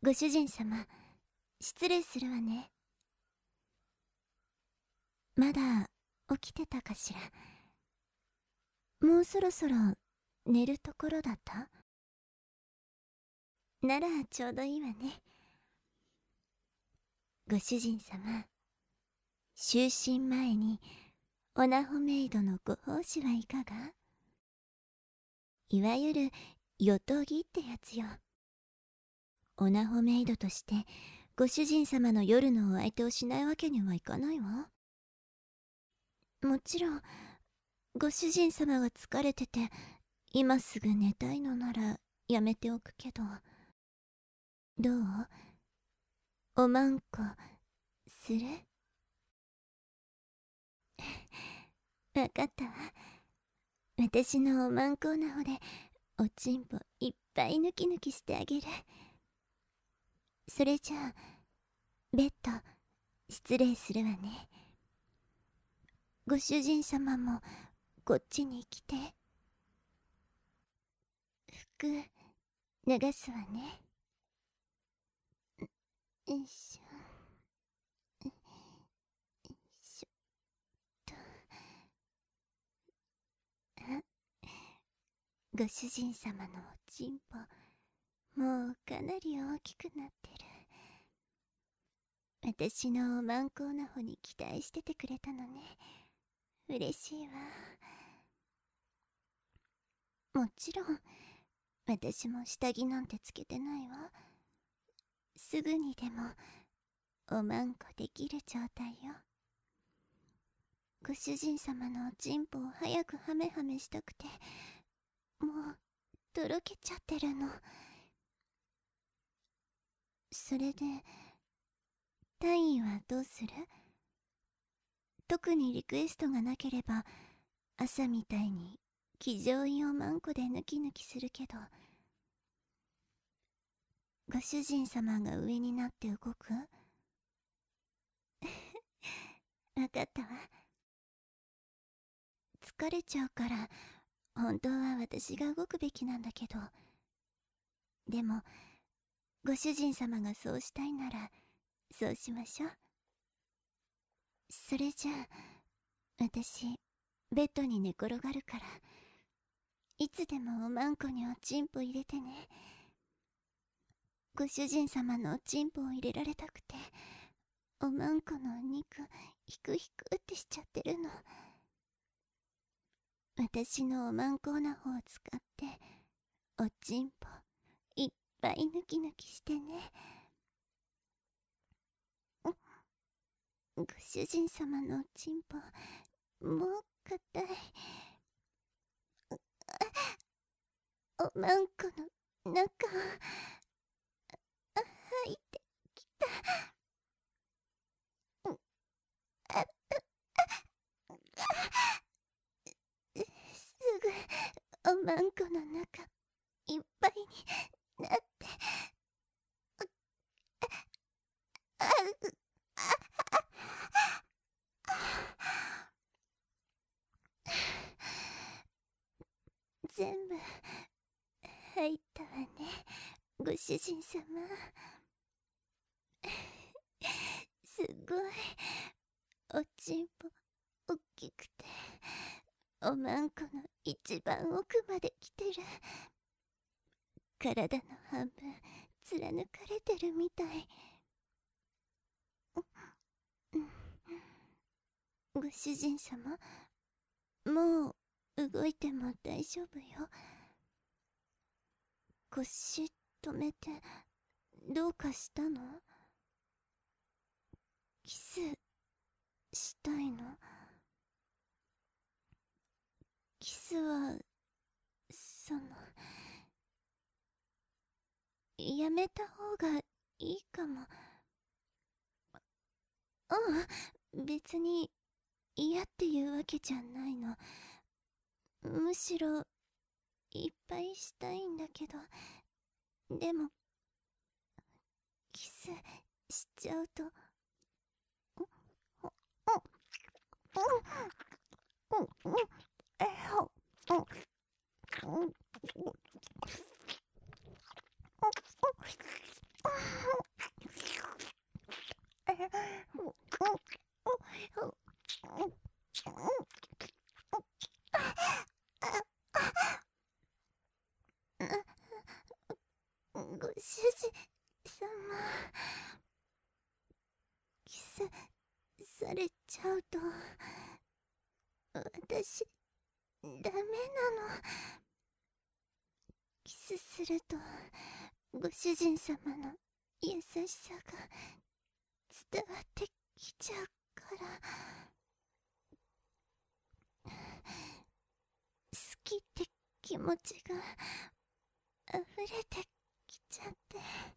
ご主人様、失礼するわね。まだ起きてたかしら。もうそろそろ寝るところだった？ならちょうどいいわね。ご主人様、就寝前にオナホメイドのご奉仕はいかが？いわゆるよとぎってやつよ。オナホメイドとしてご主人様の夜のお相手をしないわけにはいかないわ。もちろんご主人様が疲れてて今すぐ寝たいのならやめておくけど、どう？おまんこする？わかったわ。私のおまんこオナホでおちんぽいっぱいヌキヌキしてあげる。それじゃあベッド失礼するわね。ご主人様もこっちに来て。服脱がすわね。よいしょよいしょと。あ、ご主人様のおちんぽもうかなり大きくなってる。私のおまんこオナホに期待しててくれたのね。嬉しいわ。もちろん私も下着なんてつけてないわ。すぐにでもおまんこできる状態よ。ご主人様のおちんぽを早くハメハメしたくて、もうとろけちゃってるの。それで単位はどうする？特にリクエストがなければ朝みたいに騎乗位をまんこでヌキヌキするけど、ご主人様が上になって動く？わかったわ。疲れちゃうから本当は私が動くべきなんだけど、でもご主人様がそうしたいならそうしましょう。それじゃあ私ベッドに寝転がるから、いつでもおまんこにおちんぽ入れてね。ご主人様のおちんぽを入れられたくて、おまんこのお肉ヒクヒクってしちゃってるの。私のおまんこオナホを使っておちんぽいっぱいヌキヌキしてね。ご主人様のおちんぽもう硬い。おまんこの中入ってきた。すぐおまんこの中いっぱいになって、全部入ったわね、ご主人様。すごいおちんぽおっきくて、おまんこの一番奥まで来てる。体の半分貫かれてるみたい。ご主人様、もう動いても大丈夫よ。腰止めてどうかしたの？キスしたいの？キスはやめた方がいいかも。別に嫌っていうわけじゃないの。むしろいっぱいしたいんだけど、でもキスしちゃうとご主人様、キスされちゃうと私ダメなの。キスするとご主人様の優しさが伝わってきちゃうから、好きって気持ちが溢れてきちゃって、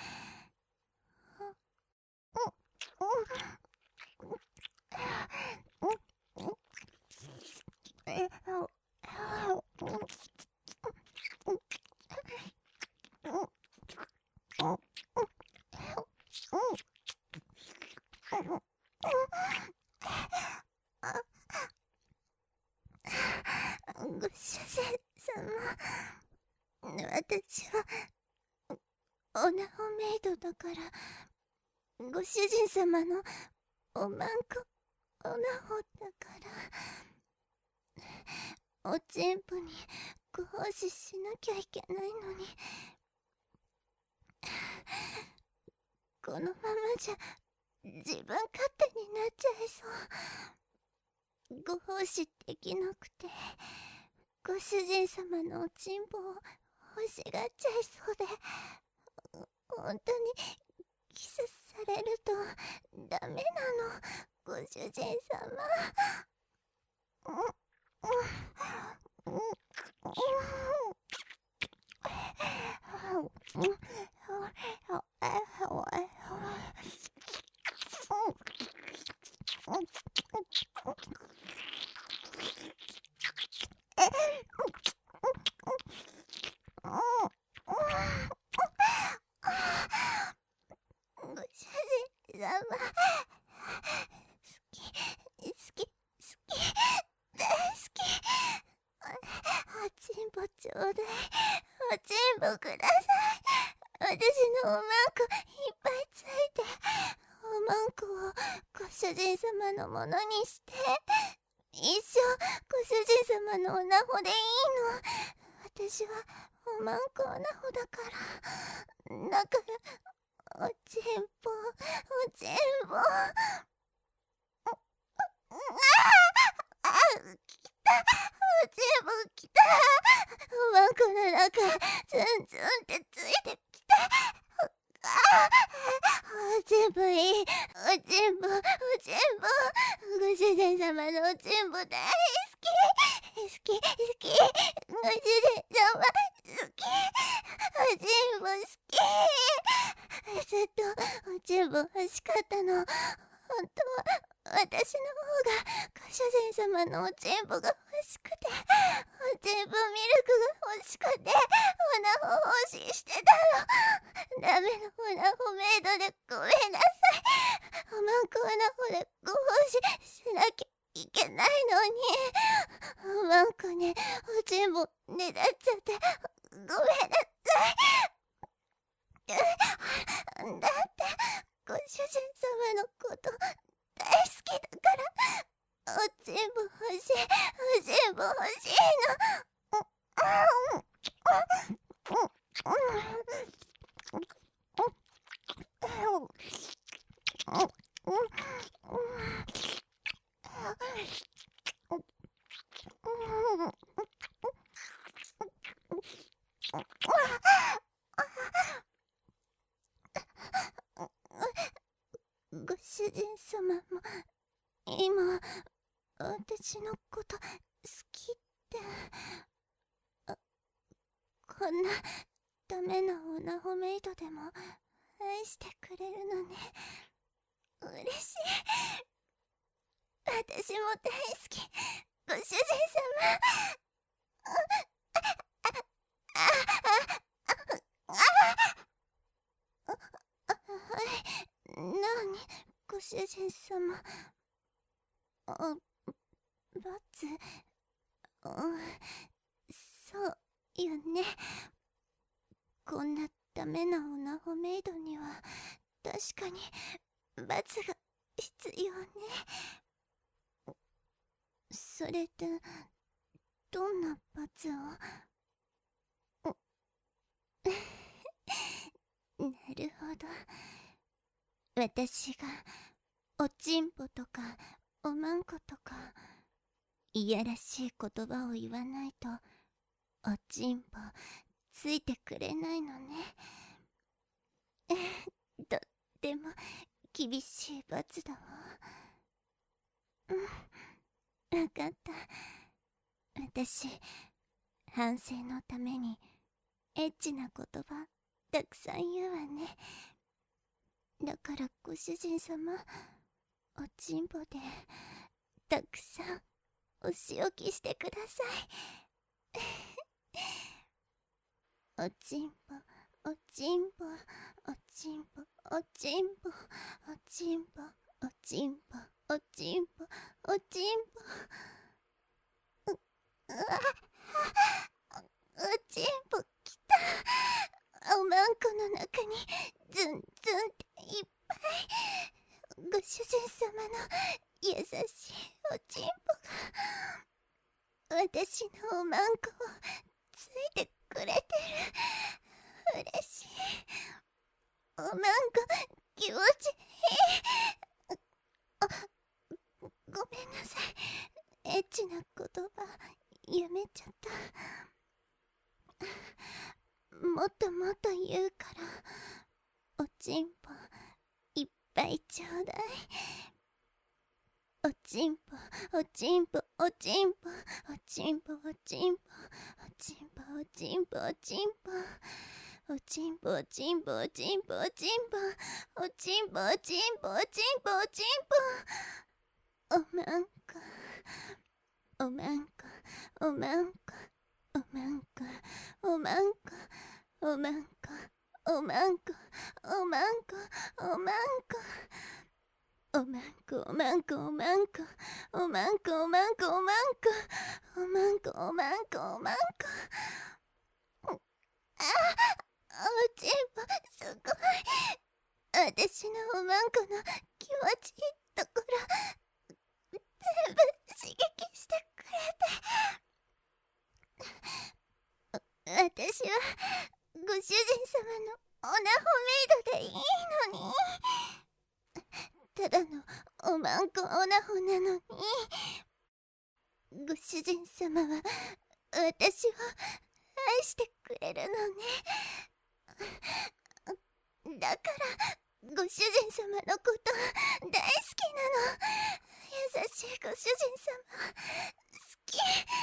ご主人様、私はオナホメイドだから、ご主人様のおまんこオナホだから、おちんぽにご奉仕しなきゃいけないのに、このままじゃ自分勝手になっちゃいそう。ご奉仕できなくてご主人様のおちんぽを欲しがっちゃいそうで、本当にキスされるとダメなの、ご主人様。ご主人様、好き、好き、好き、大好き。おちんぽちょうだい、おちんぽください。私のおまんこいっぱいついて、おまんこをご主人様のものにして、一生ご主人様のおなほでいいの。私はおまんこおなほだから。だからおちんぽ、おちんぽ。来た、おちんぽ来た。おまんこの中ツンツンってついてきた。おちんぽいい、おちんぽ、おちんぽ。ご主人様のおちんぽ大好き、好き、好き。ご主人様好き、おちんぽ好き。ずっとおちんぽ欲しかったの。本当は私の方がご主人様のおちんぽが欲しくて、おちんぽミルクが欲しくて、おなほ欲ししてたの。ダメなおなほメイドでごめんなさい。おまんこおなほでご奉仕しなきゃいけないのに、おまんこね、おちんぽねだっちゃってごめんなさい。だってご主人様のこと大好きだから、おちんぽ欲しい、おちんぽ欲しいの。ご主人様も今私のこと好きって、こんなダメなオナホメイドでも愛してくれるのね。嬉しい。私も大好き、ご主人様。はい、なにご主人様。罰、そうよね。こんなダメなオナホメイドには確かに罰が必要ね。それでどんな罰を？ なるほど。私がおちんぽとかおまんことかいやらしい言葉を言わないとおちんぽついてくれないのね。とっても厳しい罰だわ。わかった。私、反省のためにエッチな言葉たくさん言うわね。だからご主人様、おちんぽでたくさんお仕置きしてください。おちんぽ、おちんぽ、おちんぽ、おちんぽ、おちんぽ、おちんぽ、おちんぽ、おちんぽ。おちんぽきた。おまんこの中にズンズンっていっぱい。ご主人様の優しいおちんぽが私のおまんこをついてくれてる。嬉しい。おまんこ気持ちいい。ごめんなさい。エッチな言葉やめちゃった。もっともっと言うからおちんぽいっぱいちょうだい。おちんぽ、おちんぽ、おちんぽ、おちんぽ、おちんぽ、おちんぽ、おちんぽ、おちんぽ、おちんぽ、おちんぽ、おちんぽ、おちんぽ、おちんぽ、おちんぽ、おちんぽ、おちんぽ、おまんこ、おまんこ、おまんこ、おまんこ、おまんこ、おまんこ、おまんこ、おまんこ、おまんこ。おまんこ、おまんこ、おまんこ、おまんこ、おまんこ、おまんこ、おまんこ、おまんこ、おまんこ。おちんぽ、すごい。私のおまんこの気持ちいいところ、全部刺激してくれて。私は、ご主人様のオナホメイドでいいのに。ただのおまんこオナホなのに。ご主人様は私を愛してくれるのね。だからご主人様のこと大好きなの。優しいご主人様好き。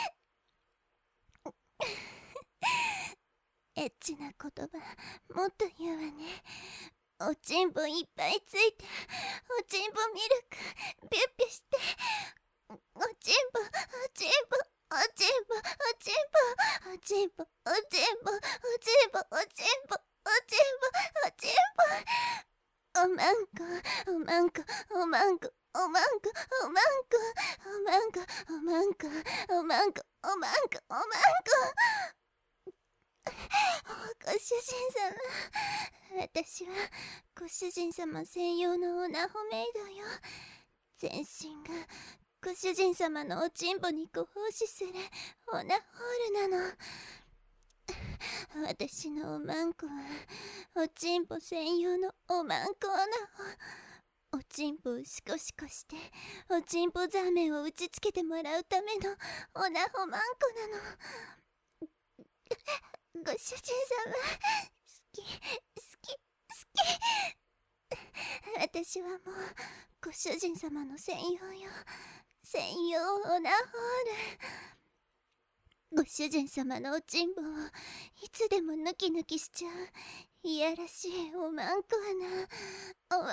エッチな言葉もっと言うわね。おちんぽいっぱいついて、おちんぽミルクピュッピュして、おちんぽ、おちんぽ、おちんぽ、おちんぽ、おちんぽ、おちんぽ、おちんぽ、おちんぽ、おちんぽ、おちんぽ。おまんこ、おまんこ、おまんこ、おまんこ、おまんこ、おまんこ、おまんこ、おまんこ、おまんこ、おまんこ。ご主人様、私はご主人様専用のオナホメイドよ。全身がご主人様のおちんぽにご奉仕するオナホールなの。私のおまんこはおちんぽ専用のおまんこオナホ。おちんぽをシコシコしておちんぽザーメンを打ちつけてもらうためのオナホマンコなの。ご主人様、好き、好き、好き。私はもう、ご主人様の専用よ。専用オナホール。ご主人様のおちんぽを、いつでもヌキヌキしちゃう、いやらしいおまんこな、おまんこオナ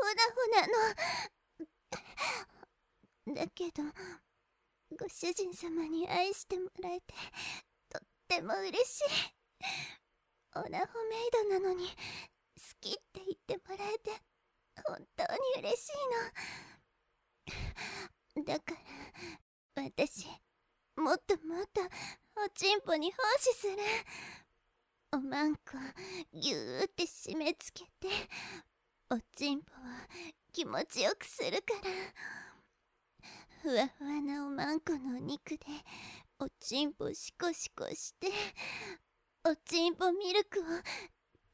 ホなの。だけど、ご主人様に愛してもらえて、とっても嬉しい。オナホメイドなのに好きって言ってもらえて本当に嬉しいの。だから私もっともっとおちんぽに奉仕する。おまんこぎゅーって締め付けておちんぽを気持ちよくするから。ふわふわなおまんこのお肉でおちんぽシコシコしておちんぽミルクを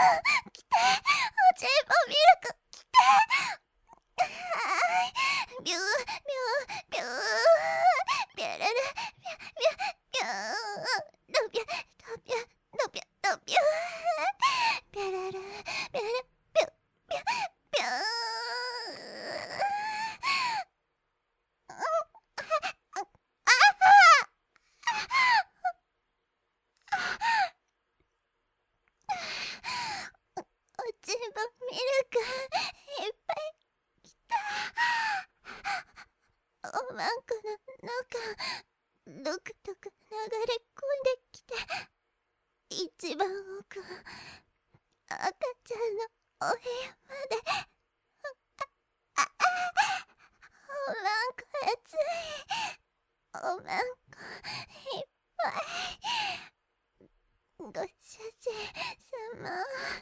来て、おちんぽミルク来て。はーい、ビュービュービュービュルルビュビュビュードビュドビュドビュドビュビュルルビュルビュビュビュビュおちんぽミルクいっぱいきた。おまんこの中ドクドク流れ込んできて、一番奥赤ちゃんのお部屋まで。おまんこ熱い。おまんこいっぱい。ご主人様。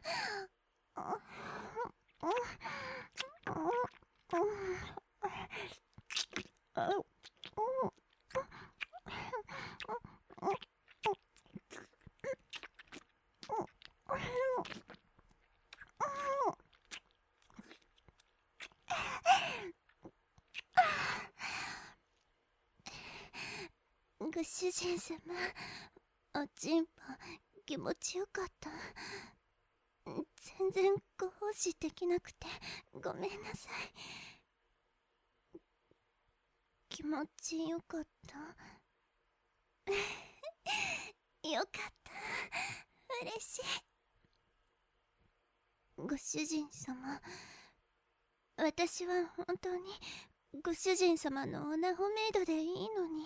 ご主人様、おちんぽ気持ちよかった。全然ご奉仕できなくてごめんなさい。気持ちよかった。よかった。嬉しい。ご主人様、私は本当にご主人様のオナホメイドでいいのに。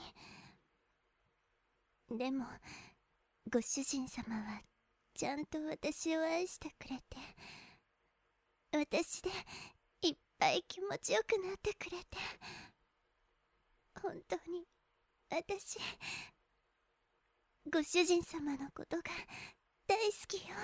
でもご主人様はちゃんと私を愛してくれて、私でいっぱい気持ちよくなってくれて、本当に私ご主人様のことが大好きよ。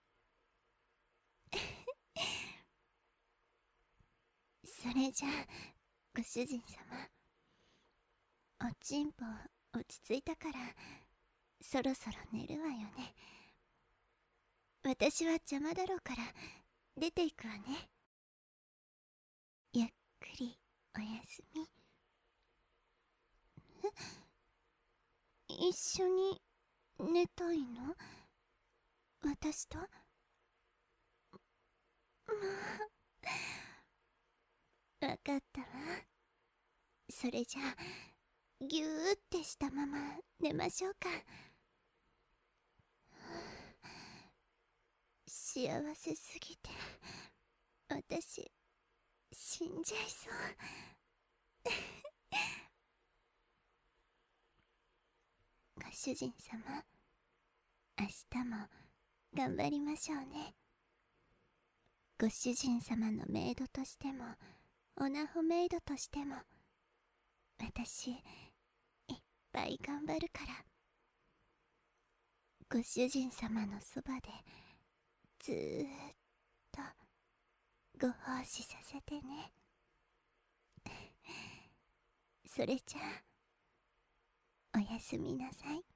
それじゃあご主人様、おちんぽ落ち着いたからそろそろ寝るわよね。 私は邪魔だろうから出ていくわね。ゆっくりおやすみ。一緒に寝たいの？私と？まあ、わかったわ。それじゃあぎゅーってしたまま寝ましょうか。幸せすぎて私死んじゃいそう。ご主人様、明日も頑張りましょうね。ご主人様のメイドとしてもオナホメイドとしても私いっぱい頑張るから。ご主人様のそばでずーっとご奉仕させてね。それじゃあおやすみなさい。